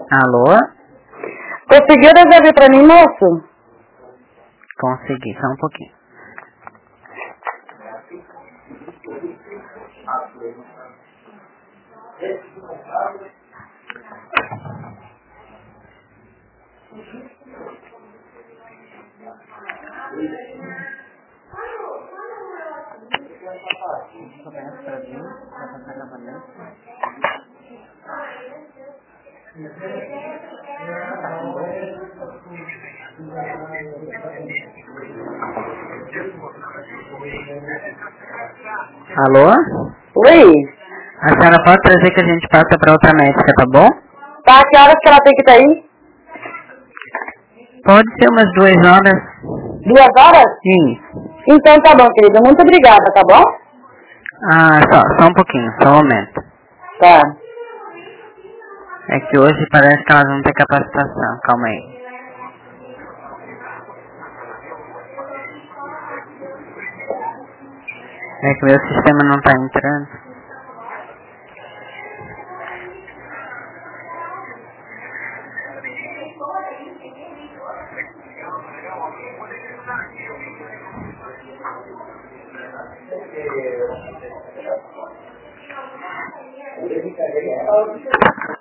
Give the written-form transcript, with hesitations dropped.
Alô? Conseguiu resolver pra mim, moço? Consegui, só um pouquinho. Alô? Oi? A senhora pode trazer que a gente passa pra outra médica, tá bom? Tá, que horas que ela tem que estar aí? Pode ser umas 2 horas. 2 horas? Isso. Então tá bom, querida. Muito obrigada, tá bom? Ah, só um pouquinho, só um momento. Tá. É que hoje parece que elas vão ter capacitação. Calma aí. É que meu sistema não tá entrando.